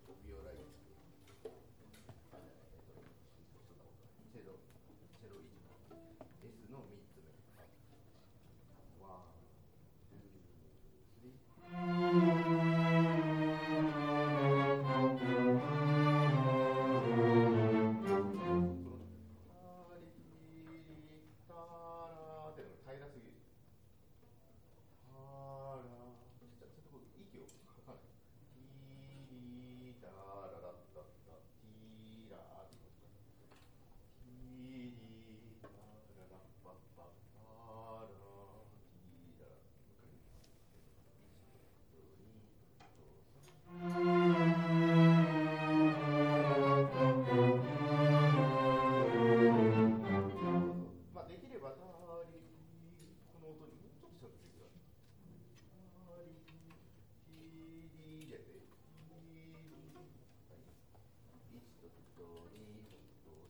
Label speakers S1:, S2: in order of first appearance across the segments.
S1: ビオライズチェロイズの S の3つ目ワン、ツー、スリタラっていうのが平らすぎる。タラちょっと息をかかない。ティータララッタッタティーラーってことか。ティータララッパッパッタラティーララまあできればタリこの音にもうちょっと近づけてください。タリティリでティリ1と2と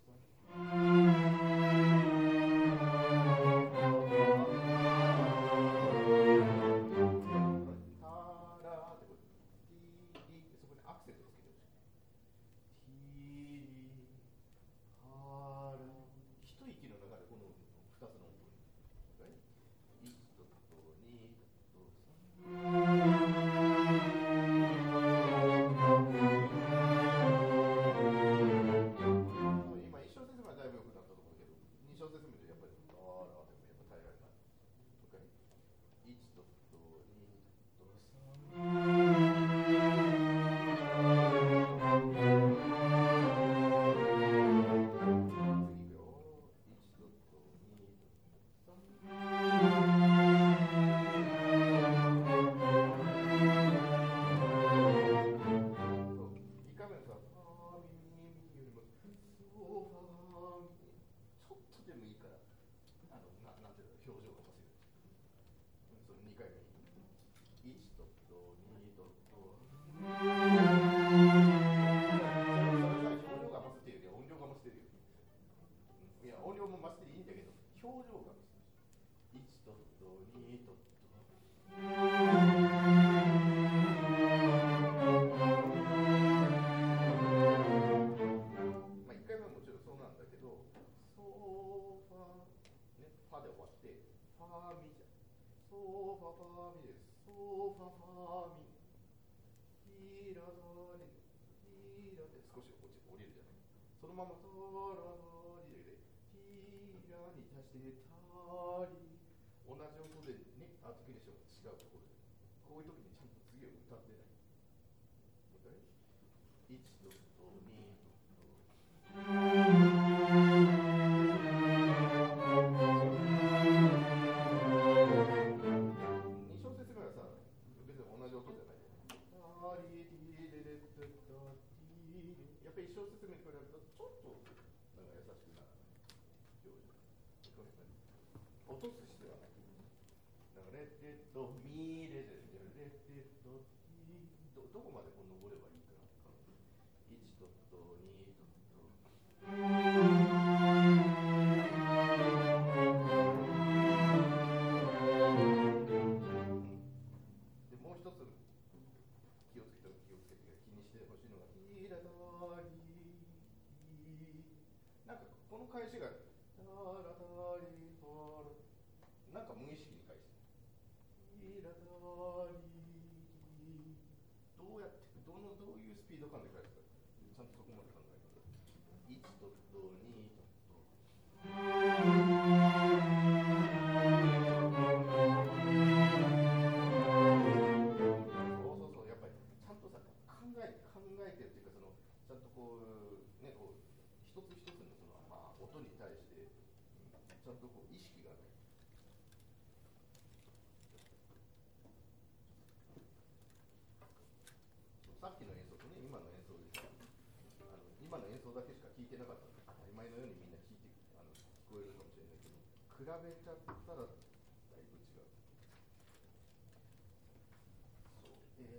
S1: 3タラってことティリってそこにアクセントをつけてほしい。ティリハラ一息の中でこの2つの音に1と2と3今1小節目はだいぶ良くなったと思うけど2小節目でやっぱりあらでもやっぱ平らになる。1と2と3次いくよ。1と2とそう1回目のさファミミよりもソファミちょっとでもいいからなんていうの表情が増せる。その2回目に1と2と表情が増すっていうより音量が増してるよ。いや音量も増していいんだけど表情が増す。1と2とまあ1回目はもちろんそうなんだけどソファねファで終わってファミじゃん。ソファファミです。ソファファミヒラダリヒラで少し落ち降りるじゃない。そのままタラリでヒラに足してタリ同じ音でねあ時でしょ違うところでこういう時にちゃんと次を歌ってない。もう一回1と2と2小節目はさ別に同じ音じゃない。タリティレレッタタティレやっぱり1小節目に比べるとちょっとなんか優しくならない表情落とす必要はない。だからレレットミレレレレットティどこまでこう登ればいいかな。1と2とでもう一つ気をつけて気にしてほしいのがヒラダリなんかこの返しがタラタリハラなんか無意識に返してヒラダリどうやってどういうスピード感で返すかちゃんとそこまで考えて1と2とそうやっぱりちゃんとさ考えてるっていうかちゃんとこうねこう一つ一つのまあ音に対してちゃんとこう意識がある。さっきの演奏とね今の演奏で今の演奏だけしか聴いてなかったの当たり前のようにみんな聞こえるかもしれないけど比べちゃったらだいぶ違う。そう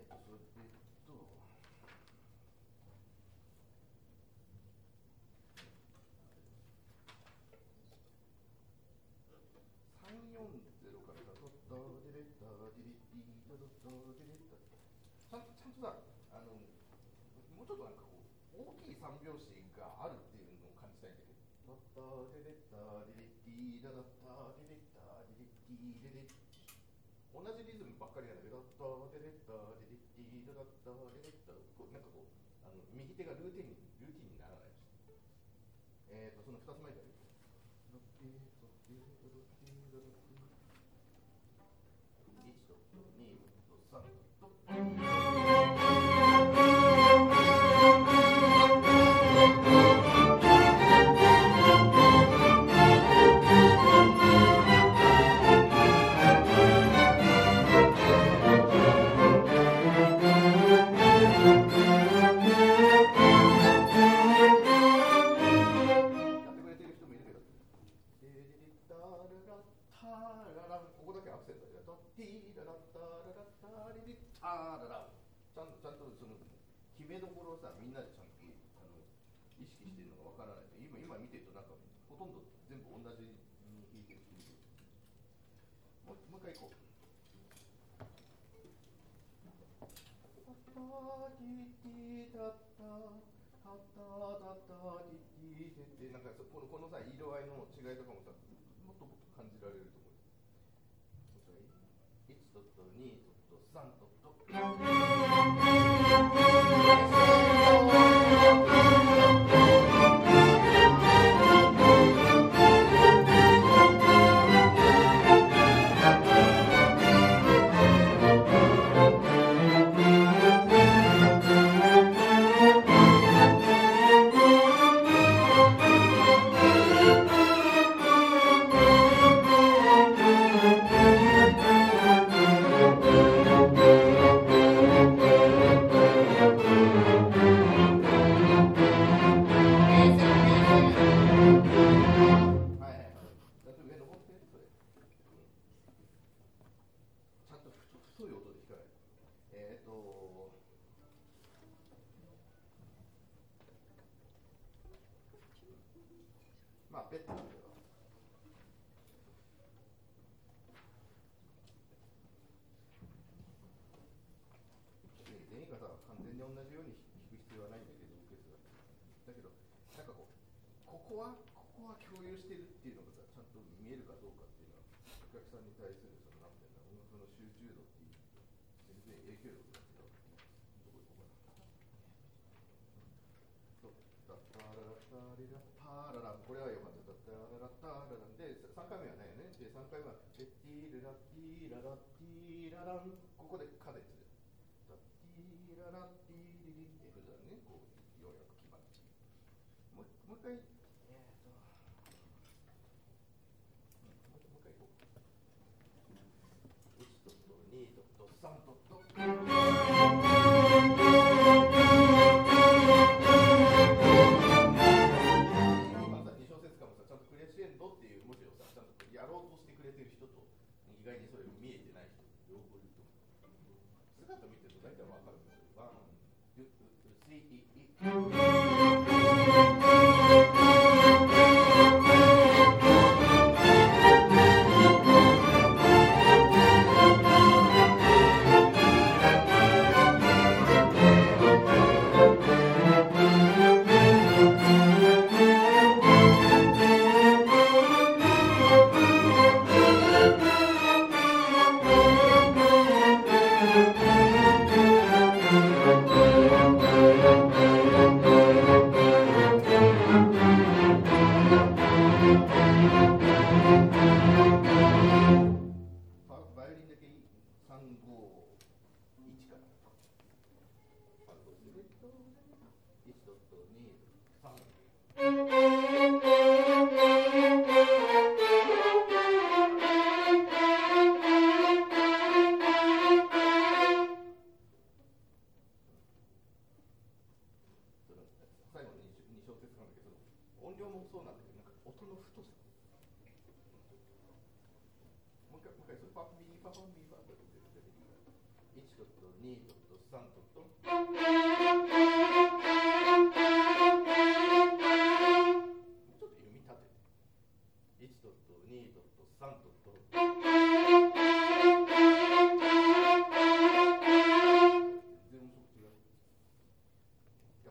S1: 340からだとドデレッタディリッティドドドデレッタちゃんとさもうちょっとなんかこう大きい三拍子があるっていうのを感じたいんだけど、タッタデレッタデレッティーダダッタデレッタデレッティーデレッ、同じリズムばっかりなんだけど、タッタデレッタデレッティーダダッタデレッタ、なんかこう右手がルーティンにならない。その2つ前から1と2と3とちゃんとその決めどころをさ、みんなでちゃんと意識してるのがわからないと、今見てるとなんかほとんど全部同じに弾いてるっていう。もう一回いこう。タタティティタタタタタタティティティってなんかこのさ色合いの違いとかもさ、もっと感じられると思う。1と2と3とまあベッドだけど、全員がさ完全に同じように弾く必要はないんだけど、だけどなんかこは共有してるっていうのがさ、ちゃんと見えるかどうかっていうのはお客さんに対するそのなんていうんだろう、その集中度っていう全然影響力が違う。どこ行こうかな。タッタララタリラタララ、これはよかった。タララタララで3回目はないよね。で3回目はティーララティーララティーララン、ここでカデンツでタティーララティーリリン F だね。こうようやく決まる。もう一回もう一回いこう。1と2と3とやろうとしてくれてる人と意外にそれ見えてない人両方いると思う。姿見てると大体わかるんですよ。ワン、ツー、スリー、音量もそうなんだけど、なんか音の太さ。もう一回それパフミーパフミーパフって出てくる。1と2と3とちょっと弓立てて。1と2と3と全然違う。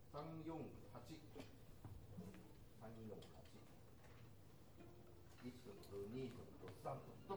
S1: 348。348。1と2と3と。